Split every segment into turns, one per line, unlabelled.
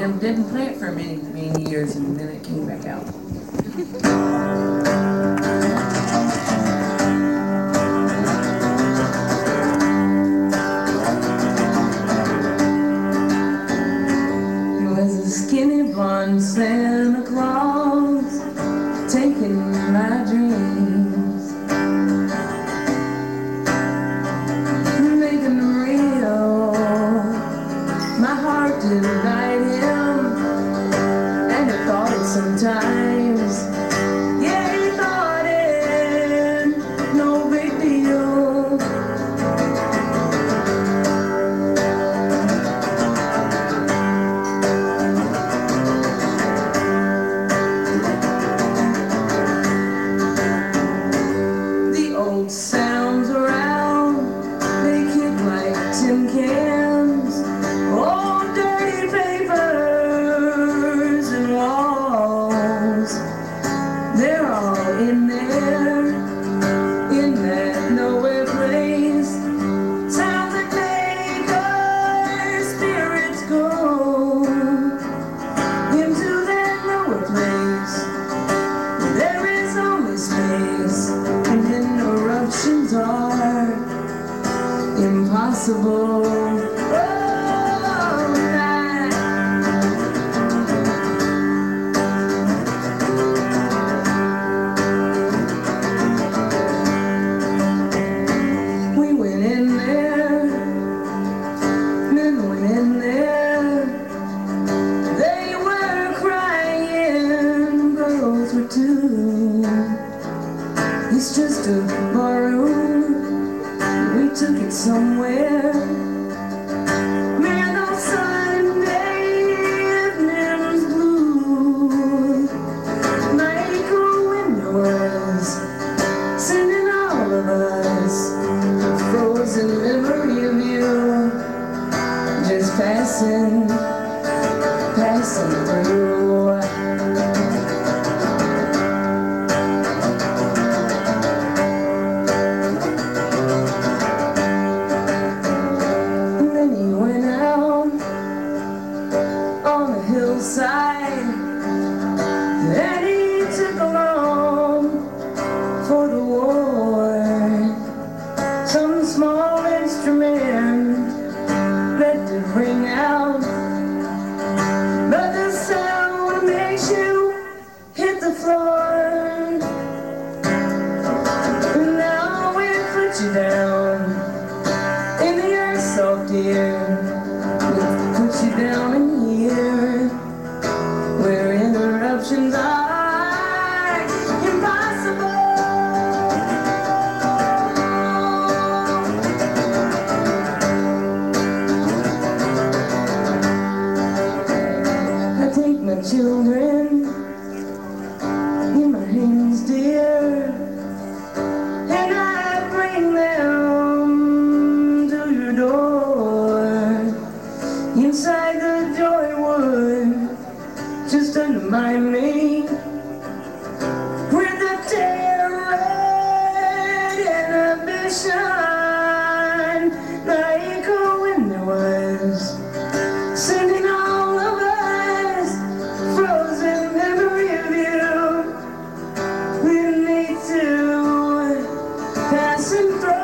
and didn't play it for many, many years, and then it came back out. He was a skinny blonde Santa Claus, taking my dreams, making them real. My heart denied him, and I thought it sometimes. Yeah, he thought it no big deal. The old sounds around, they kick like tin cans. Old dirty papers and walls, they're all in there, in that nowhere place. Sounds that make our spirits go into that nowhere place. There is only space, and interruptions are impossible. We went in there, men went in there. They were crying, girls were too. It's just a barroom, we took it somewhere. Man, those Sunday evenings blue, like a window was sending all of us a frozen memory of you, just passing through. And then he went out on the hillside, and he took along for the war some small instrument that did ring out, but the sound makes you hit the floor. And now we put you down in the earth, soft dear. We put you down in here, where interruptions are impossible. I take my children in my hands, dear, and I bring them to your door, inside the joywood, just undermine me with the terror inhibition, like a window was sending all of us frozen memory of you. We need to passing through.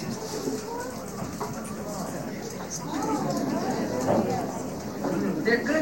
They're good.